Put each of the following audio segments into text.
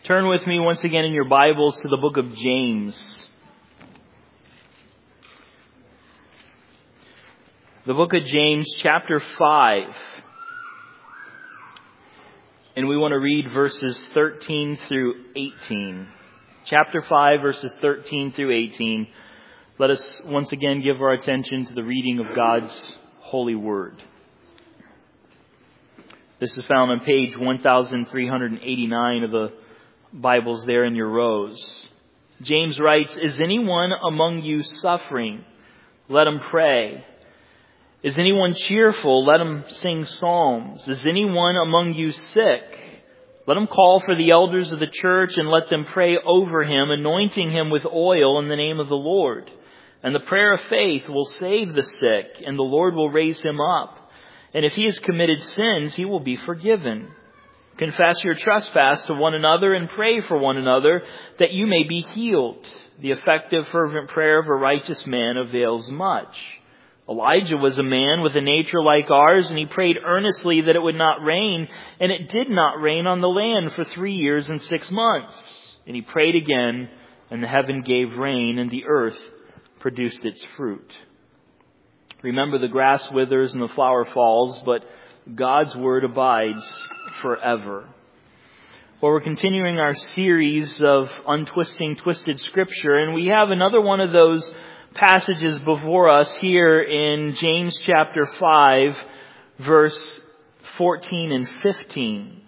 Turn with me once again in your Bibles to the book of James. The book of James, chapter 5. And we want to read verses 13 through 18. Chapter 5, verses 13 through 18. Let us once again give our attention to the reading of God's holy word. This is found on page 1389 of the Bibles there in your rows. James writes, "Is anyone among you suffering? Let him pray. Is anyone cheerful? Let him sing psalms. Is anyone among you sick? Let him call for the elders of the church and let them pray over him, anointing him with oil in the name of the Lord. And the prayer of faith will save the sick, and the Lord will raise him up. And if he has committed sins, he will be forgiven. Confess your trespass to one another and pray for one another that you may be healed. The effective, fervent prayer of a righteous man avails much. Elijah was a man with a nature like ours, and he prayed earnestly that it would not rain, and it did not rain on the land for 3 years and 6 months. And he prayed again, and the heaven gave rain, and the earth produced its fruit." Remember, the grass withers and the flower falls, but God's word abides forever. Well, we're continuing our series of untwisting twisted scripture, and we have another one of those passages before us here in James chapter 5, verse 14 and 15.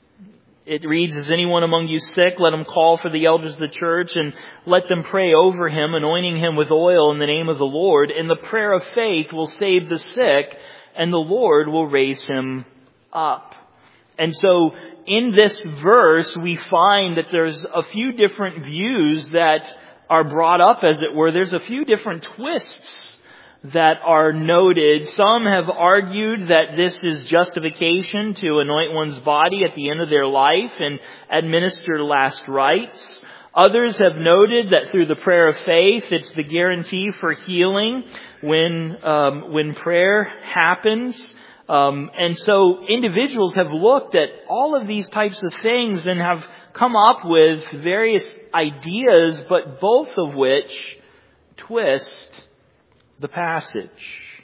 It reads, "Is anyone among you sick? Let him call for the elders of the church and let them pray over him, anointing him with oil in the name of the Lord. And the prayer of faith will save the sick, and the Lord will raise him up." And so in this verse, we find that there's a few different views that are brought up, as it were. There's a few different twists that are noted. Some have argued that this is justification to anoint one's body at the end of their life and administer last rites. Others have noted that through the prayer of faith, it's the guarantee for healing when prayer happens. And so individuals have looked at all of these types of things and have come up with various ideas, but both of which twist the passage.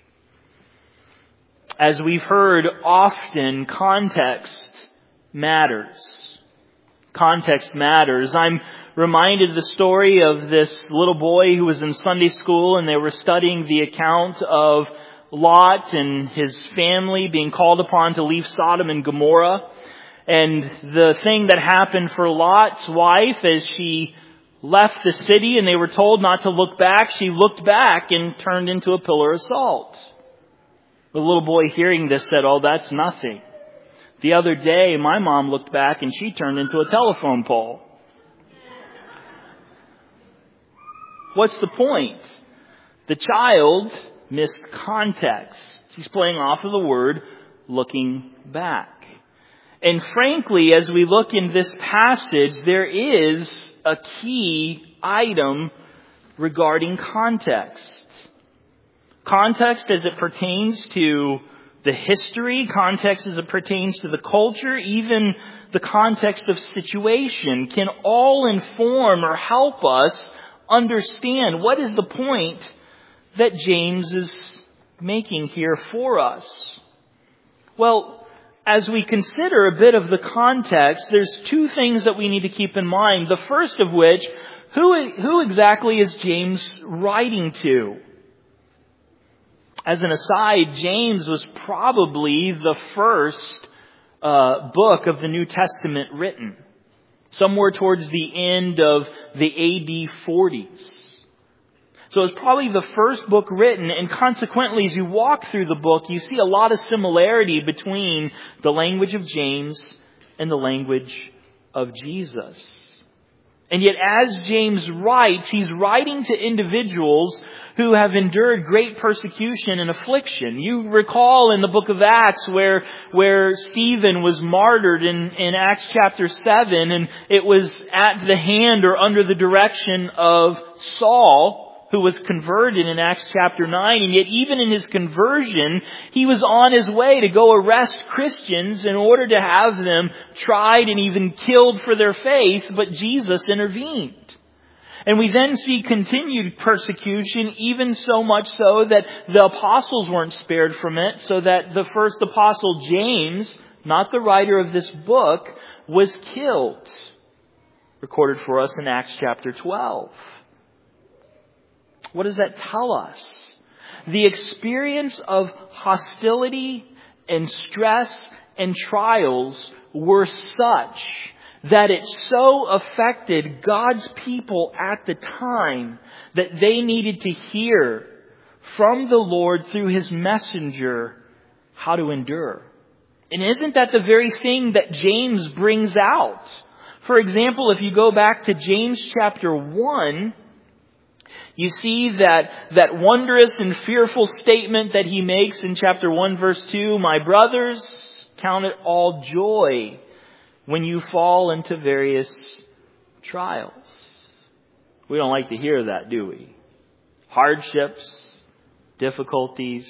As we've heard often, context matters. Context matters. I'm reminded of the story of this little boy who was in Sunday school, and they were studying the account of Lot and his family being called upon to leave Sodom and Gomorrah. And the thing that happened for Lot's wife as she left the city and they were told not to look back, she looked back and turned into a pillar of salt. The little boy hearing this said, "Oh, that's nothing. The other day my mom looked back and she turned into a telephone pole." What's the point? The child missed context. He's playing off of the word looking back. And frankly, as we look in this passage, there is a key item regarding context. Context as it pertains to the history, context as it pertains to the culture, even the context of situation can all inform or help us understand what is the point that James is making here for us. Well, as we consider a bit of the context, there's two things that we need to keep in mind. The first of which, who exactly is James writing to? As an aside, James was probably the first book of the New Testament written, somewhere towards the end of the AD 40s. So it's probably the first book written, and consequently, as you walk through the book, you see a lot of similarity between the language of James and the language of Jesus. And yet, as James writes, he's writing to individuals who have endured great persecution and affliction. You recall in the book of Acts where Stephen was martyred in Acts chapter 7, and it was at the hand or under the direction of Saul, who was converted in Acts chapter 9, and yet even in his conversion, he was on his way to go arrest Christians in order to have them tried and even killed for their faith, but Jesus intervened. And we then see continued persecution, even so much so that the apostles weren't spared from it, so that the first apostle, James, not the writer of this book, was killed. Recorded for us in Acts chapter 12. What does that tell us? The experience of hostility and stress and trials were such that it so affected God's people at the time that they needed to hear from the Lord through His messenger how to endure. And isn't that the very thing that James brings out? For example, if you go back to James chapter 1, you see that wondrous and fearful statement that he makes in chapter 1 verse 2, "My brothers, count it all joy when you fall into various trials." We don't like to hear that, do we? Hardships, difficulties,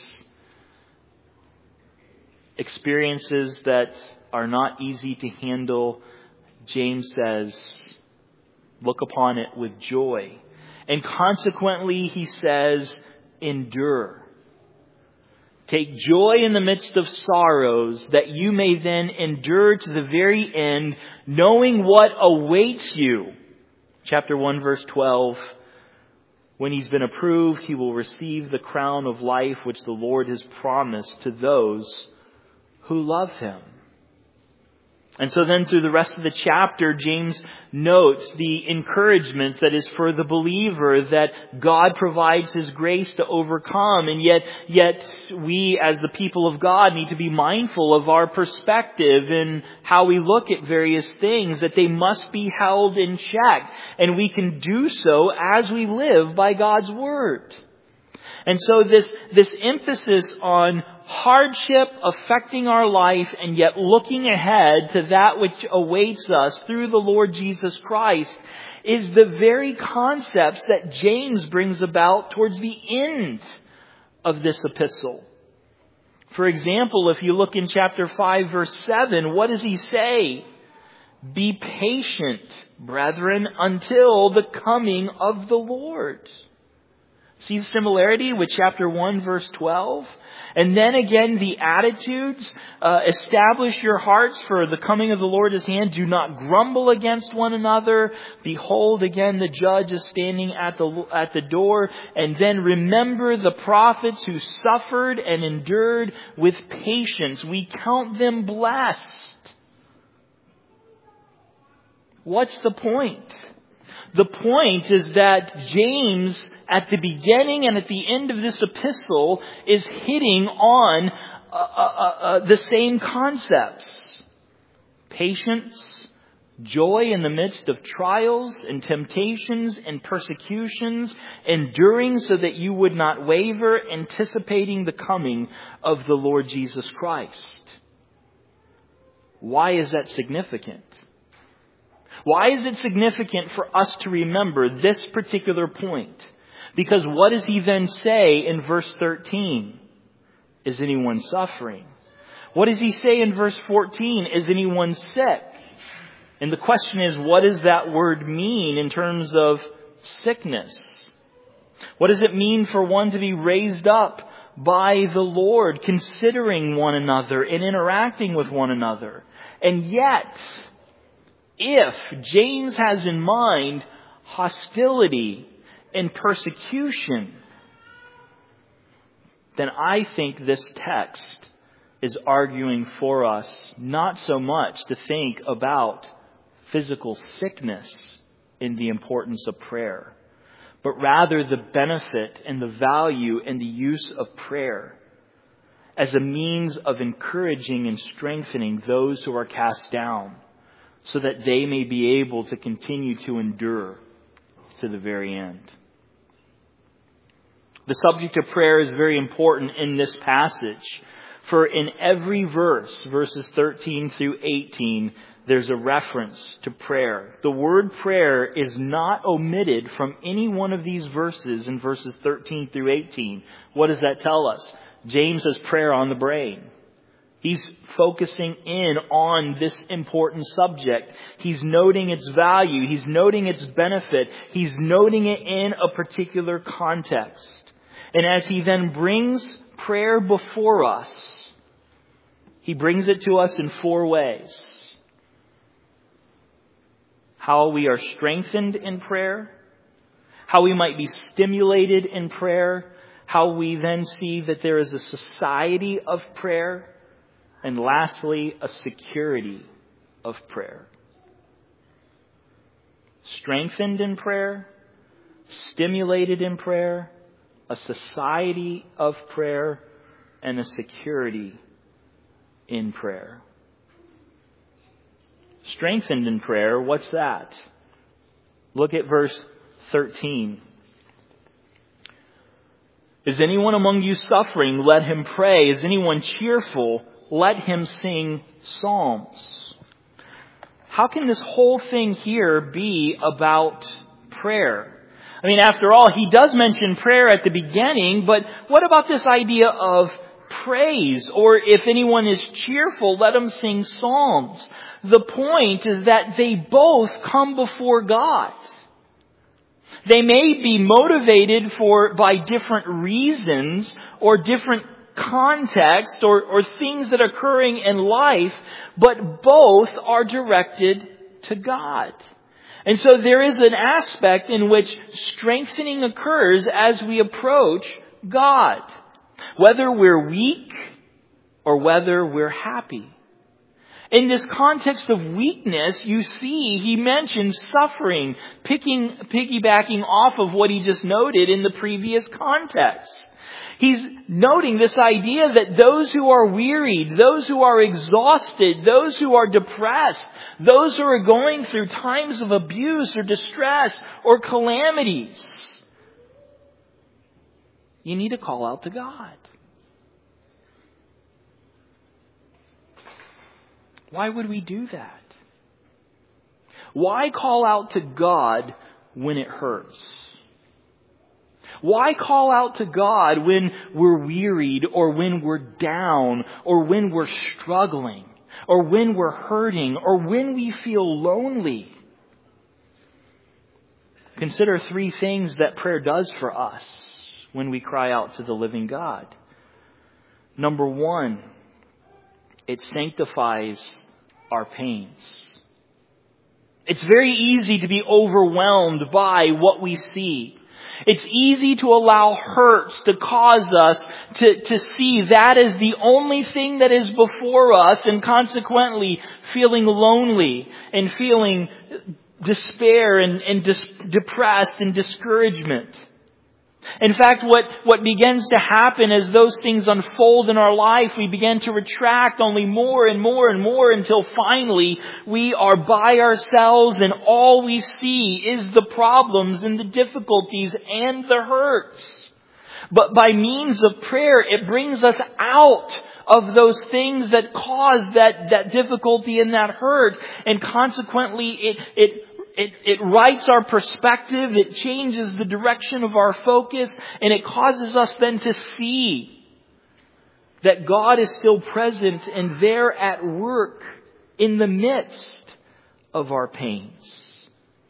experiences that are not easy to handle. James says, look upon it with joy. And consequently, he says, endure. Take joy in the midst of sorrows, that you may then endure to the very end, knowing what awaits you. Chapter 1, verse 12. When he's been approved, he will receive the crown of life which the Lord has promised to those who love Him. And so then through the rest of the chapter, James notes the encouragement that is for the believer, that God provides His grace to overcome. And yet we as the people of God need to be mindful of our perspective in how we look at various things, that they must be held in check. And we can do so as we live by God's Word. And so this emphasis on hardship affecting our life and yet looking ahead to that which awaits us through the Lord Jesus Christ is the very concepts that James brings about towards the end of this epistle. For example, if you look in chapter 5, verse 7, what does he say? Be patient, brethren, until the coming of the Lord. See the similarity with chapter 1, verse 12? And then again, the attitudes, establish your hearts, for the coming of the Lord is at hand. Do not grumble against one another. Behold, again, the judge is standing at the door. And then remember the prophets who suffered and endured with patience. We count them blessed. What's the point? The point is that James, at the beginning and at the end of this epistle, is hitting on the same concepts. Patience, joy in the midst of trials and temptations and persecutions, enduring so that you would not waver, anticipating the coming of the Lord Jesus Christ. Why is that significant? Why is it significant for us to remember this particular point? Because what does he then say in verse 13? Is anyone suffering? What does he say in verse 14? Is anyone sick? And the question is, what does that word mean in terms of sickness? What does it mean for one to be raised up by the Lord, considering one another and interacting with one another? And yet, if James has in mind hostility and persecution, then I think this text is arguing for us not so much to think about physical sickness in the importance of prayer, but rather the benefit and the value and the use of prayer as a means of encouraging and strengthening those who are cast down, so that they may be able to continue to endure to the very end. The subject of prayer is very important in this passage, for in every verse, verses 13 through 18, there's a reference to prayer. The word prayer is not omitted from any one of these verses in verses 13 through 18. What does that tell us? James has prayer on the brain. He's focusing in on this important subject. He's noting its value. He's noting its benefit. He's noting it in a particular context. And as he then brings prayer before us, he brings it to us in 4 ways. How we are strengthened in prayer, how we might be stimulated in prayer, how we then see that there is a society of prayer, and lastly, a security of prayer. Strengthened in prayer, stimulated in prayer, a society of prayer, and a security in prayer. Strengthened in prayer, what's that? Look at verse 13. Is anyone among you suffering? Let him pray. Is anyone cheerful? Let him sing psalms. How can this whole thing here be about prayer? I mean, after all, he does mention prayer at the beginning, but what about this idea of praise? Or if anyone is cheerful, let him sing psalms. The point is that they both come before God. They may be motivated by different reasons or different context or things that are occurring in life, but both are directed to God. And so there is an aspect in which strengthening occurs as we approach God, whether we're weak or whether we're happy. In this context of weakness, you see, he mentions suffering, piggybacking off of what he just noted in the previous context. He's noting this idea that those who are wearied, those who are exhausted, those who are depressed, those who are going through times of abuse or distress or calamities, you need to call out to God. Why would we do that? Why call out to God when it hurts? Why call out to God when we're wearied or when we're down or when we're struggling or when we're hurting or when we feel lonely? Consider 3 things that prayer does for us when we cry out to the living God. Number 1, it sanctifies our pains. It's very easy to be overwhelmed by what we see. It's easy to allow hurts to cause us to see that as the only thing that is before us, and consequently feeling lonely and feeling despair and depressed and discouragement. In fact, what begins to happen as those things unfold in our life, we begin to retract only more and more and more until finally we are by ourselves and all we see is the problems and the difficulties and the hurts. But by means of prayer, it brings us out of those things that cause that difficulty and that hurt, and consequently it rights our perspective, it changes the direction of our focus, and it causes us then to see that God is still present and there at work in the midst of our pains.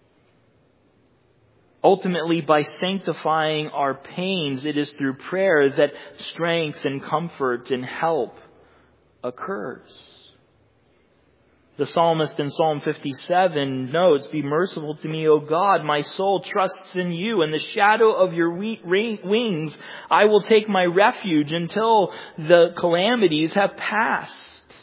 Ultimately, by sanctifying our pains, it is through prayer that strength and comfort and help occurs. The psalmist in Psalm 57 notes, "Be merciful to me, O God. My soul trusts in you. In the shadow of your wings, I will take my refuge until the calamities have passed."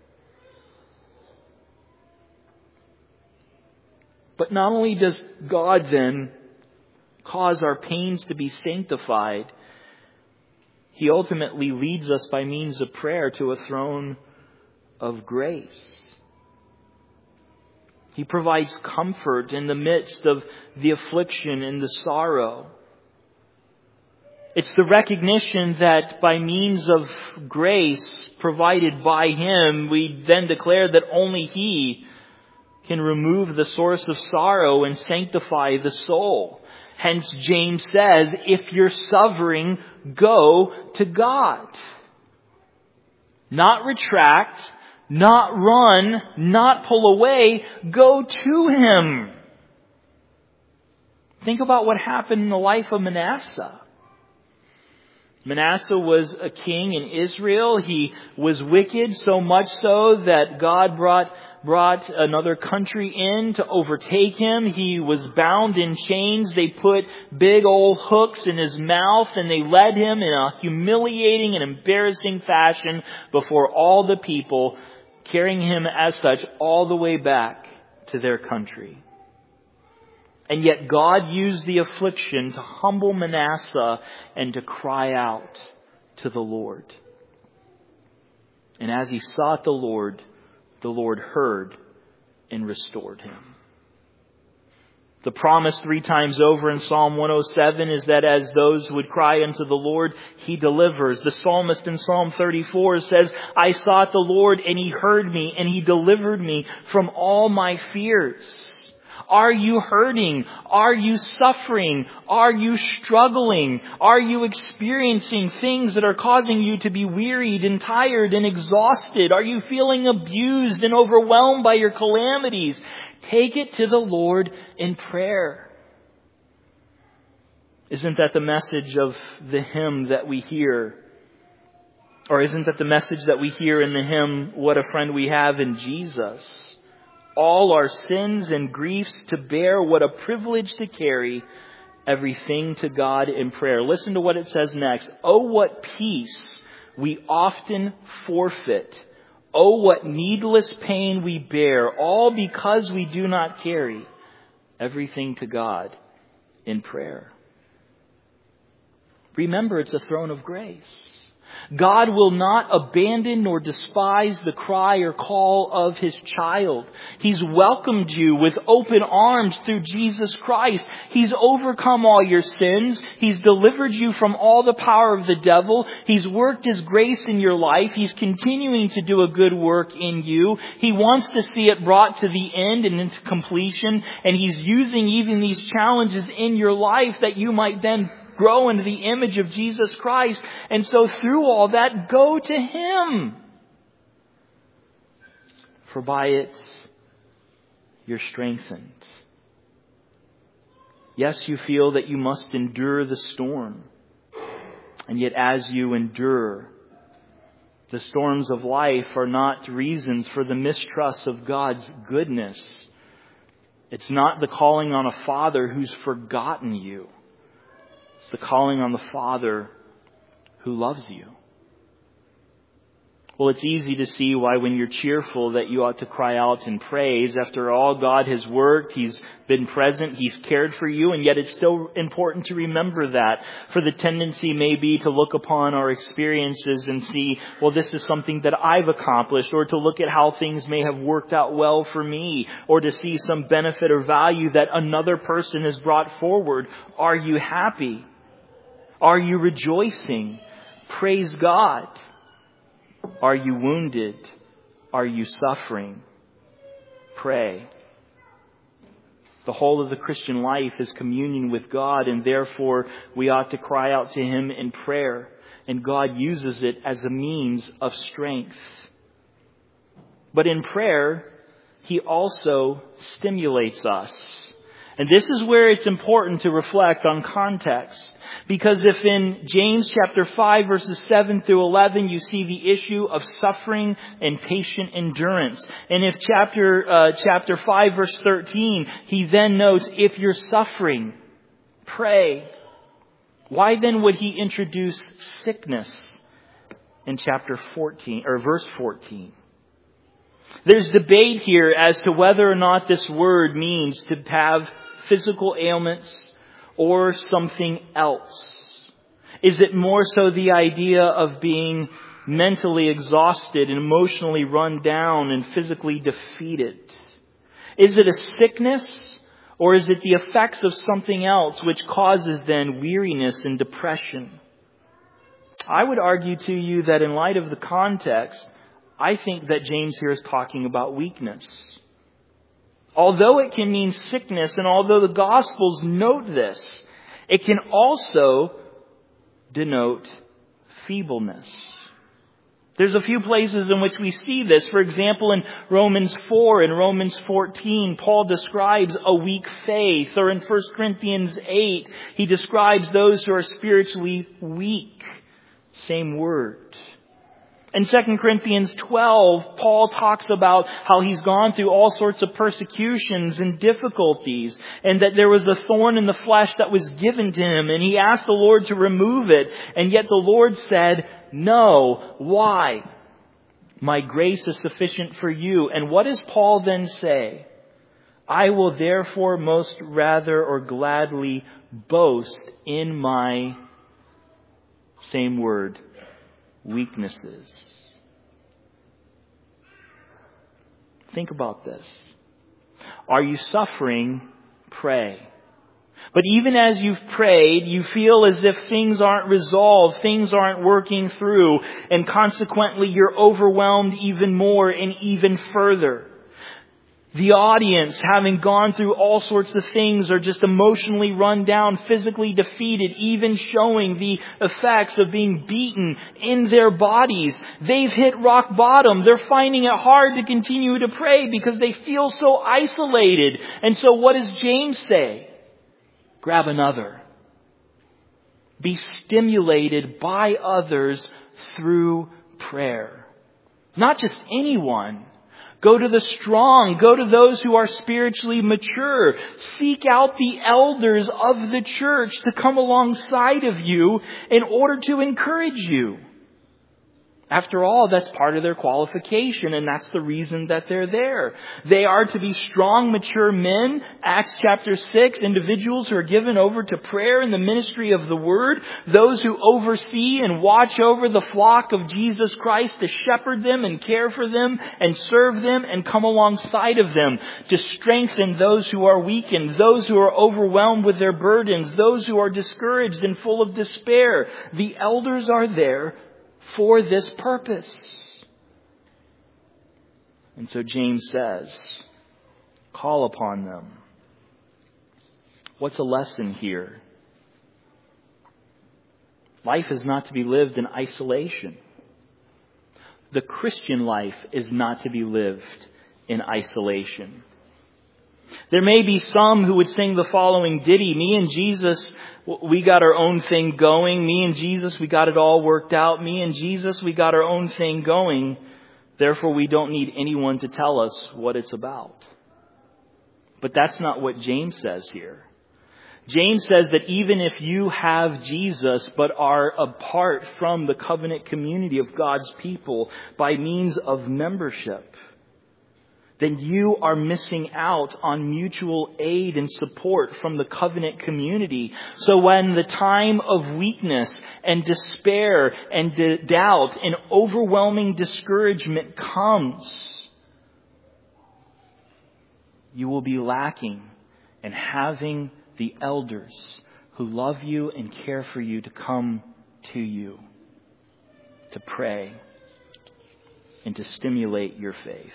But not only does God then cause our pains to be sanctified, He ultimately leads us by means of prayer to a throne of grace. He provides comfort in the midst of the affliction and the sorrow. It's the recognition that by means of grace provided by Him, we then declare that only He can remove the source of sorrow and sanctify the soul. Hence, James says, if you're suffering, go to God. Not retract, not run, not pull away. Go to Him. Think about what happened in the life of Manasseh. Manasseh was a king in Israel. He was wicked, so much so that God brought another country in to overtake him. He was bound in chains. They put big old hooks in his mouth and they led him in a humiliating and embarrassing fashion before all the people, carrying him as such all the way back to their country. And yet God used the affliction to humble Manasseh and to cry out to the Lord. And as he sought the Lord heard and restored him. The promise 3 times over in Psalm 107 is that as those would cry unto the Lord, He delivers. The psalmist in Psalm 34 says, I sought the Lord and He heard me and He delivered me from all my fears. Are you hurting? Are you suffering? Are you struggling? Are you experiencing things that are causing you to be wearied and tired and exhausted? Are you feeling abused and overwhelmed by your calamities? Take it to the Lord in prayer. Isn't that the message of the hymn that we hear? Or isn't that the message that we hear in the hymn, What a Friend We Have in Jesus? All our sins and griefs to bear, what a privilege to carry everything to God in prayer. Listen to what it says next. Oh, what peace we often forfeit. Oh, what needless pain we bear, all because we do not carry everything to God in prayer. Remember, it's a throne of grace. God will not abandon nor despise the cry or call of His child. He's welcomed you with open arms through Jesus Christ. He's overcome all your sins. He's delivered you from all the power of the devil. He's worked His grace in your life. He's continuing to do a good work in you. He wants to see it brought to the end and into completion. And He's using even these challenges in your life that you might then grow into the image of Jesus Christ. And so through all that, go to Him. For by it, you're strengthened. Yes, you feel that you must endure the storm. And yet as you endure, the storms of life are not reasons for the mistrust of God's goodness. It's not the calling on a Father who's forgotten you. It's the calling on the Father who loves you. Well, it's easy to see why when you're cheerful that you ought to cry out in praise. After all, God has worked. He's been present. He's cared for you. And yet it's still important to remember that. For the tendency may be to look upon our experiences and see, well, this is something that I've accomplished. Or to look at how things may have worked out well for me. Or to see some benefit or value that another person has brought forward. Are you happy? Are you rejoicing? Praise God. Are you wounded? Are you suffering? Pray. The whole of the Christian life is communion with God, and therefore we ought to cry out to Him in prayer. And God uses it as a means of strength. But in prayer, He also stimulates us. And this is where it's important to reflect on context. Because if in James chapter 5 verses 7 through 11 you see the issue of suffering and patient endurance. And if chapter 5 verse 13, he then notes, if you're suffering, pray. Why then would he introduce sickness in chapter 14 or verse 14? There's debate here as to whether or not this word means to have physical ailments or something else. Is it more so the idea of being mentally exhausted and emotionally run down and physically defeated? Is it a sickness, or is it the effects of something else which causes then weariness and depression? I would argue to you that in light of the context, I think that James here is talking about weakness. Although it can mean sickness, and although the Gospels note this, it can also denote feebleness. There's a few places in which we see this. For example, in Romans 4 and Romans 14, Paul describes a weak faith. Or in 1 Corinthians 8, he describes those who are spiritually weak. Same word. In 2 Corinthians 12, Paul talks about how he's gone through all sorts of persecutions and difficulties, and that there was a thorn in the flesh that was given to him, and he asked the Lord to remove it, and yet the Lord said, "No." Why? "My grace is sufficient for you." And what does Paul then say? "I will therefore most rather or gladly boast in my," same word, "weaknesses." Think about this. Are you suffering? Pray. But even as you've prayed, you feel as if things aren't resolved, things aren't working through, and consequently you're overwhelmed even more and even further. The audience, having gone through all sorts of things, are just emotionally run down, physically defeated, even showing the effects of being beaten in their bodies. They've hit rock bottom. They're finding it hard to continue to pray because they feel so isolated. And so what does James say? Grab another. Be stimulated by others through prayer. Not just anyone. Go to the strong. Go to those who are spiritually mature. Seek out the elders of the church to come alongside of you in order to encourage you. After all, that's part of their qualification, and that's the reason that they're there. They are to be strong, mature men. Acts chapter 6, individuals who are given over to prayer and the ministry of the Word. Those who oversee and watch over the flock of Jesus Christ to shepherd them and care for them and serve them and come alongside of them to strengthen those who are weakened, those who are overwhelmed with their burdens, those who are discouraged and full of despair. The elders are there for this purpose. And so James says, call upon them. What's a lesson here? Life is not to be lived in isolation. The Christian life is not to be lived in isolation. There may be some who would sing the following ditty: "Me and Jesus, we got our own thing going. Me and Jesus, we got it all worked out. Me and Jesus, we got our own thing going. Therefore, we don't need anyone to tell us what it's about." But that's not what James says here. James says that even if you have Jesus but are apart from the covenant community of God's people by means of membership, then you are missing out on mutual aid and support from the covenant community. So when the time of weakness and despair and doubt and overwhelming discouragement comes, you will be lacking in having the elders who love you and care for you to come to you, to pray, and to stimulate your faith.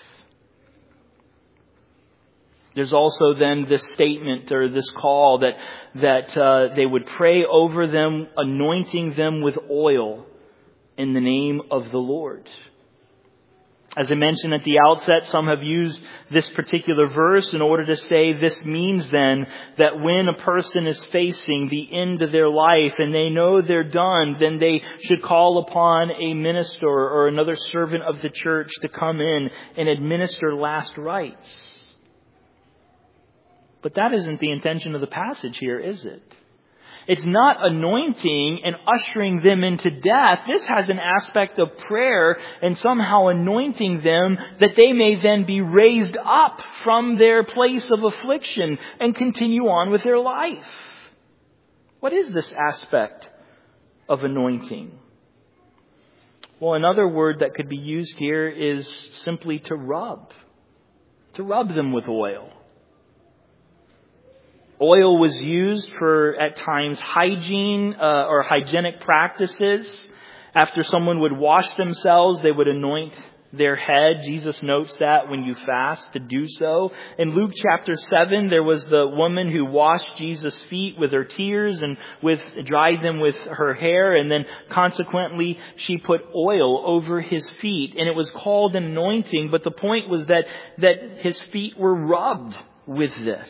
There's also then this statement or this call that they would pray over them, anointing them with oil in the name of the Lord. As I mentioned at the outset, some have used this particular verse in order to say this means then that when a person is facing the end of their life and they know they're done, then they should call upon a minister or another servant of the church to come in and administer last rites. But that isn't the intention of the passage here, is it? It's not anointing and ushering them into death. This has an aspect of prayer and somehow anointing them that they may then be raised up from their place of affliction and continue on with their life. What is this aspect of anointing? Well, another word that could be used here is simply to rub them with oil. Oil was used for, at times, hygiene or hygienic practices. After someone would wash themselves, they would anoint their head. Jesus notes that when you fast to do so. In Luke chapter 7, there was the woman who washed Jesus' feet with her tears and dried them with her hair, and then consequently she put oil over his feet, and it was called an anointing, but the point was that his feet were rubbed with this.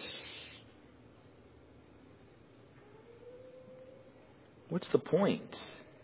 What's the point?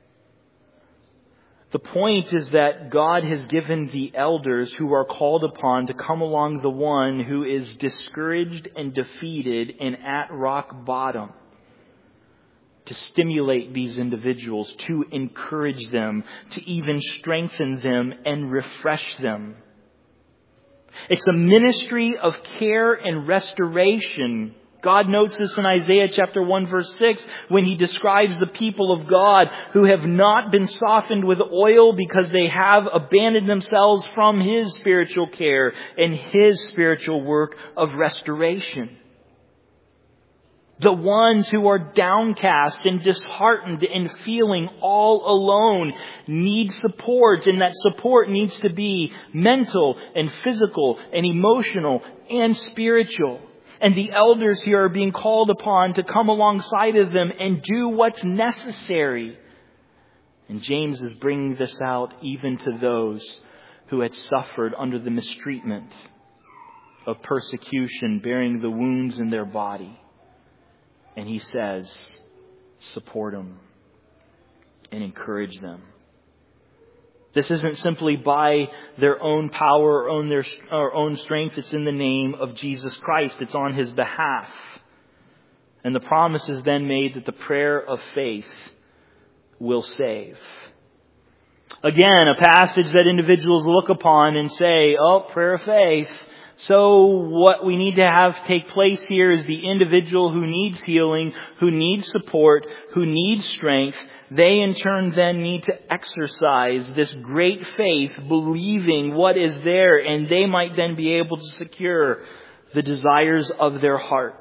The point is that God has given the elders who are called upon to come along the one who is discouraged and defeated and at rock bottom, to stimulate these individuals, to encourage them, to even strengthen them and refresh them. It's a ministry of care and restoration. God notes this in Isaiah chapter 1 verse 6 when He describes the people of God who have not been softened with oil because they have abandoned themselves from His spiritual care and His spiritual work of restoration. The ones who are downcast and disheartened and feeling all alone need support, and that support needs to be mental and physical and emotional and spiritual. And the elders here are being called upon to come alongside of them and do what's necessary. And James is bringing this out even to those who had suffered under the mistreatment of persecution, bearing the wounds in their body. And he says, support them and encourage them. This isn't simply by their own power or own strength. It's in the name of Jesus Christ. It's on His behalf. And the promise is then made that the prayer of faith will save. Again, a passage that individuals look upon and say, oh, prayer of faith. So what we need to have take place here is the individual who needs healing, who needs support, who needs strength. They in turn then need to exercise this great faith, believing what is there, and they might then be able to secure the desires of their heart.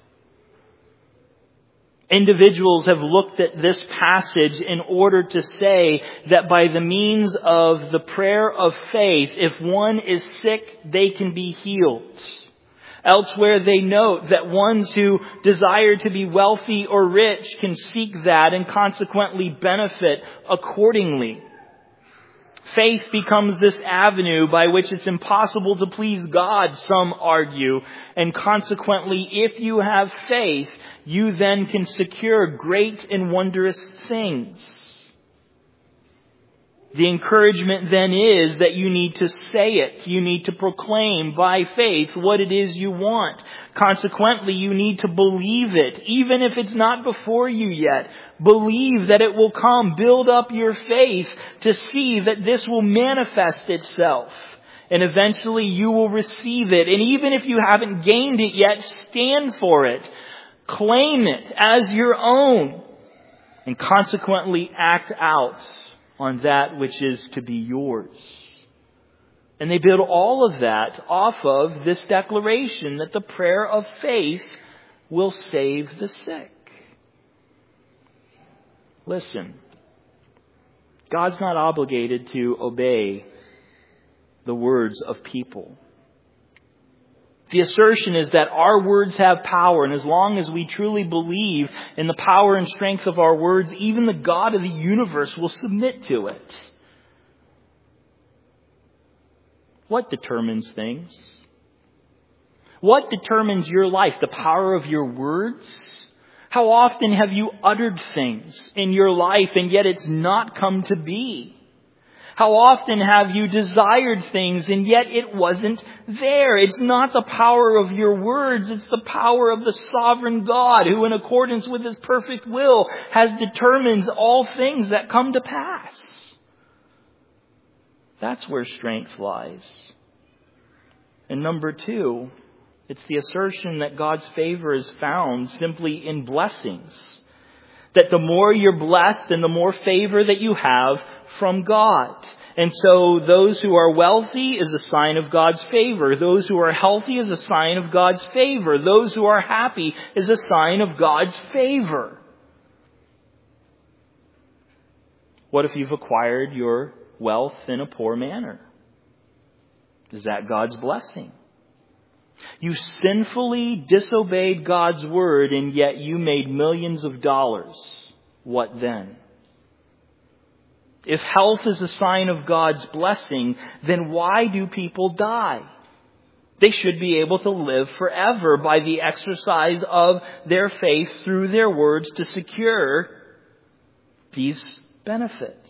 Individuals have looked at this passage in order to say that by the means of the prayer of faith, if one is sick, they can be healed. Elsewhere, they note that ones who desire to be wealthy or rich can seek that and consequently benefit accordingly. Faith becomes this avenue by which it's impossible to please God, some argue. And consequently, if you have faith, you then can secure great and wondrous things. The encouragement then is that you need to say it. You need to proclaim by faith what it is you want. Consequently, you need to believe it, even if it's not before you yet. Believe that it will come. Build up your faith to see that this will manifest itself. And eventually you will receive it. And even if you haven't gained it yet, stand for it. Claim it as your own. And consequently act out on that which is to be yours. And they build all of that off of this declaration that the prayer of faith will save the sick. Listen, God's not obligated to obey the words of people. The assertion is that our words have power, and as long as we truly believe in the power and strength of our words, even the God of the universe will submit to it. What determines things? What determines your life? The power of your words? How often have you uttered things in your life and yet it's not come to be? How often have you desired things and yet it wasn't there? It's not the power of your words. It's the power of the sovereign God who, in accordance with His perfect will, has determined all things that come to pass. That's where strength lies. And number two, it's the assertion that God's favor is found simply in blessings. That the more you're blessed and the more favor that you have from God. And so those who are wealthy is a sign of God's favor. Those who are healthy is a sign of God's favor. Those who are happy is a sign of God's favor. What if you've acquired your wealth in a poor manner? Is that God's blessing? You sinfully disobeyed God's word, and yet you made millions of dollars. What then? If health is a sign of God's blessing, then why do people die? They should be able to live forever by the exercise of their faith through their words to secure these benefits.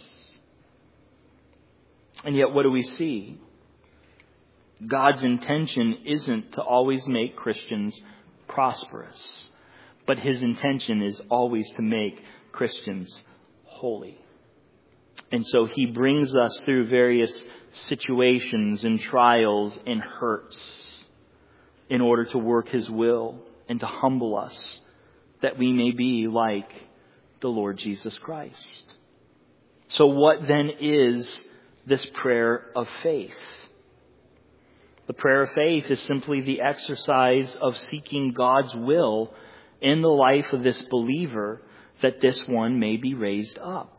And yet what do we see? God's intention isn't to always make Christians prosperous, but His intention is always to make Christians holy. And so He brings us through various situations and trials and hurts in order to work His will and to humble us that we may be like the Lord Jesus Christ. So what then is this prayer of faith? The prayer of faith is simply the exercise of seeking God's will in the life of this believer that this one may be raised up.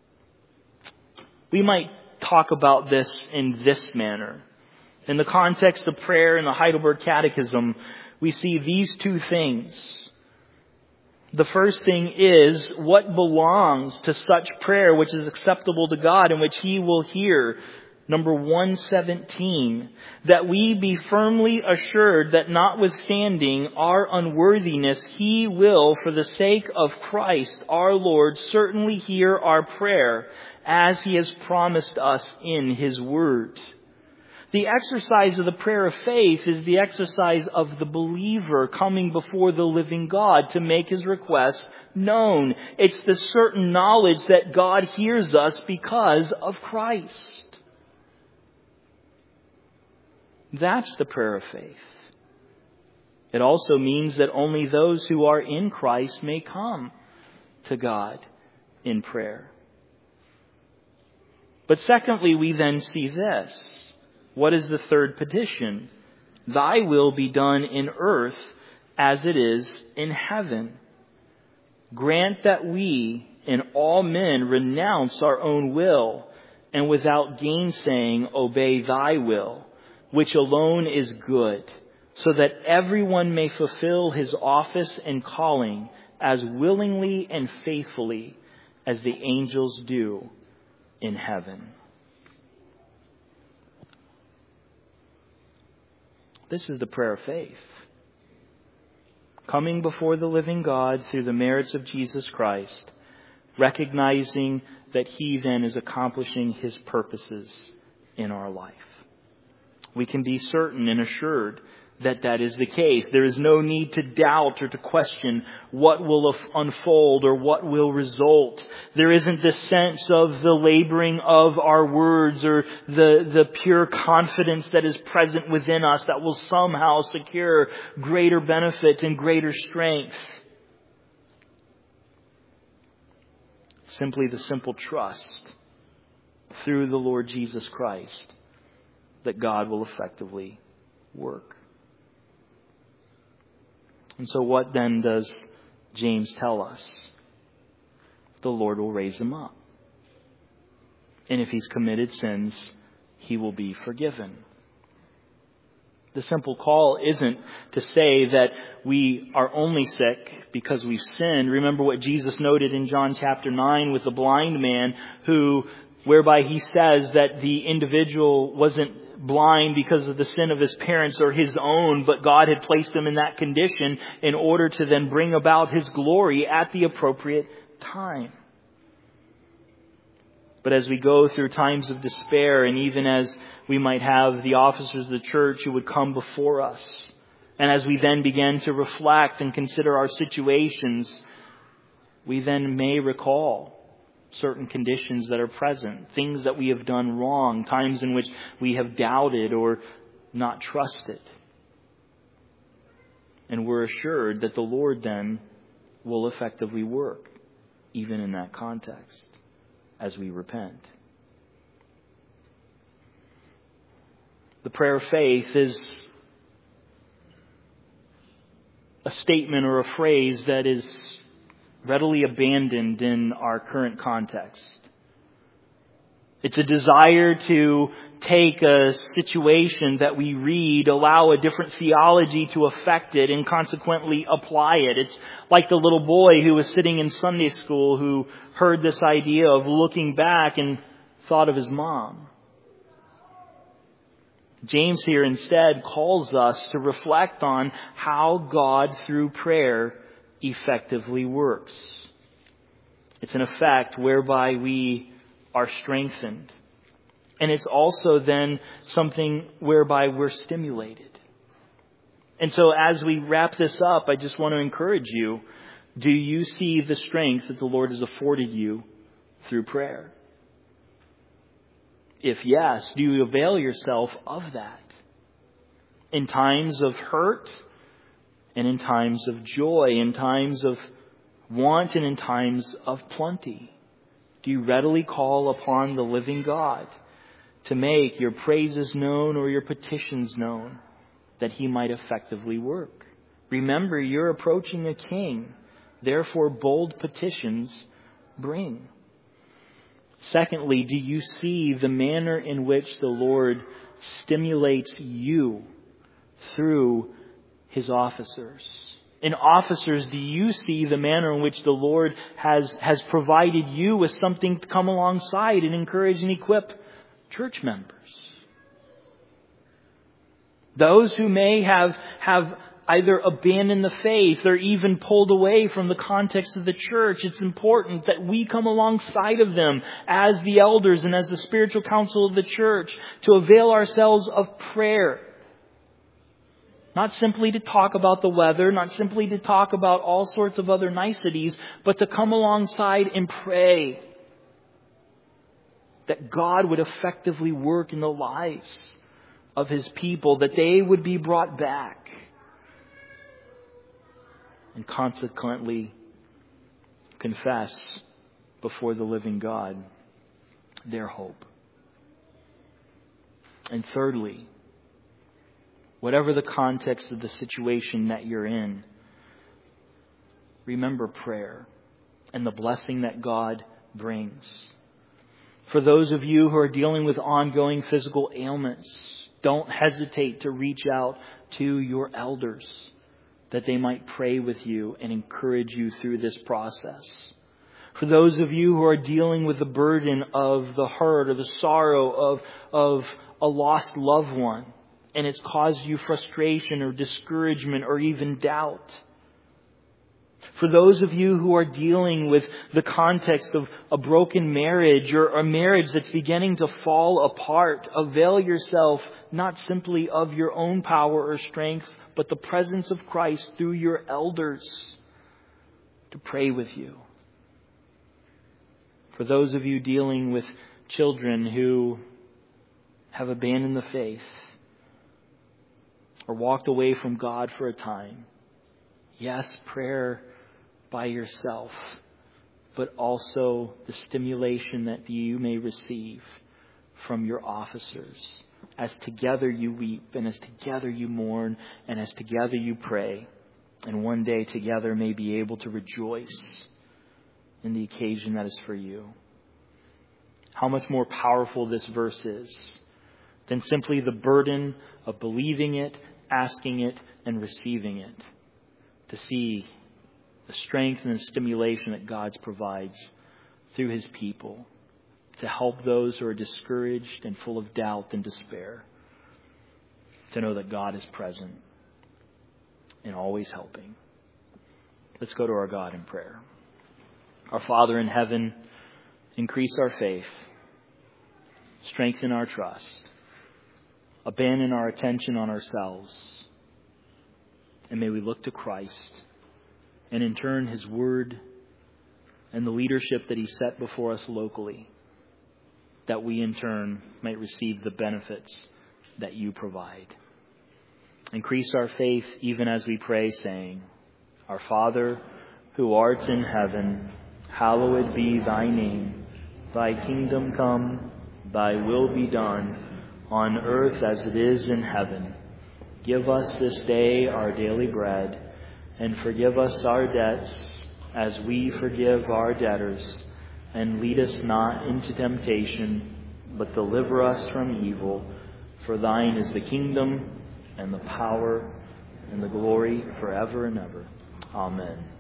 We might talk about this in this manner. In the context of prayer in the Heidelberg Catechism, we see these two things. The first thing is what belongs to such prayer which is acceptable to God and which He will hear. Number 117, that we be firmly assured that notwithstanding our unworthiness, He will, for the sake of Christ our Lord, certainly hear our prayer, as He has promised us in His word. The exercise of the prayer of faith is the exercise of the believer coming before the living God to make his request known. It's the certain knowledge that God hears us because of Christ. That's the prayer of faith. It also means that only those who are in Christ may come to God in prayer. But secondly, we then see this. What is the third petition? Thy will be done in earth as it is in heaven. Grant that we and all men renounce our own will and without gainsaying obey Thy will, which alone is good, so that everyone may fulfill his office and calling as willingly and faithfully as the angels do in heaven. This is the prayer of faith. Coming before the living God through the merits of Jesus Christ, recognizing that He then is accomplishing His purposes in our life. We can be certain and assured that that is the case. There is no need to doubt or to question what will unfold or what will result. There isn't this sense of the laboring of our words or the pure confidence that is present within us that will somehow secure greater benefit and greater strength. Simply the simple trust through the Lord Jesus Christ that God will effectively work. And so what then does James tell us? The Lord will raise him up. And if he's committed sins, he will be forgiven. The simple call isn't to say that we are only sick because we've sinned. Remember what Jesus noted in John chapter 9 with the blind man whereby he says that the individual wasn't blind because of the sin of his parents or his own, but God had placed him in that condition in order to then bring about His glory at the appropriate time. But as we go through times of despair, and even as we might have the officers of the church who would come before us, and as we then begin to reflect and consider our situations, we then may recall certain conditions that are present, things that we have done wrong, times in which we have doubted or not trusted. And we're assured that the Lord then will effectively work, even in that context, as we repent. The prayer of faith is a statement or a phrase that is readily abandoned in our current context. It's a desire to take a situation that we read, allow a different theology to affect it, and consequently apply it. It's like the little boy who was sitting in Sunday school who heard this idea of looking back and thought of his mom. James here instead calls us to reflect on how God, through prayer, effectively works. It's an effect whereby we are strengthened. And it's also then something whereby we're stimulated. And so as we wrap this up, I just want to encourage you. Do you see the strength that the Lord has afforded you through prayer? If yes, do you avail yourself of that? In times of hurt and in times of joy, in times of want and in times of plenty. Do you readily call upon the living God to make your praises known or your petitions known, that He might effectively work? Remember, you're approaching a king. Therefore, bold petitions bring. Secondly, do you see the manner in which the Lord stimulates you through His officers? In officers, do you see the manner in which the Lord has provided you with something to come alongside and encourage and equip church members? Those who may have either abandoned the faith or even pulled away from the context of the church, it's important that we come alongside of them as the elders and as the spiritual council of the church to avail ourselves of prayer. Not simply to talk about the weather, not simply to talk about all sorts of other niceties, but to come alongside and pray that God would effectively work in the lives of His people, that they would be brought back, and consequently confess before the living God their hope. And thirdly, whatever the context of the situation that you're in, remember prayer and the blessing that God brings. For those of you who are dealing with ongoing physical ailments, don't hesitate to reach out to your elders that they might pray with you and encourage you through this process. For those of you who are dealing with the burden of the hurt or the sorrow of a lost loved one, and it's caused you frustration or discouragement or even doubt. For those of you who are dealing with the context of a broken marriage or a marriage that's beginning to fall apart, avail yourself not simply of your own power or strength, but the presence of Christ through your elders to pray with you. For those of you dealing with children who have abandoned the faith or walked away from God for a time, yes, prayer by yourself, but also the stimulation that you may receive from your officers as together you weep and as together you mourn and as together you pray, and one day together may be able to rejoice in the occasion that is for you. How much more powerful this verse is than simply the burden of believing it, asking it, and receiving it. To see the strength and the stimulation that God provides through His people to help those who are discouraged and full of doubt and despair, to know that God is present and always helping. Let's go to our God in prayer. Our Father in heaven, increase our faith, strengthen our trust, abandon our attention on ourselves, and may we look to Christ and in turn His Word and the leadership that He set before us locally, that we in turn might receive the benefits that You provide. Increase our faith even as we pray, saying, Our Father, who art in heaven, hallowed be Thy name. Thy kingdom come, Thy will be done, on earth as it is in heaven. Give us this day our daily bread, and forgive us our debts as we forgive our debtors. And lead us not into temptation, but deliver us from evil. For thine is the kingdom and the power and the glory forever and ever. Amen.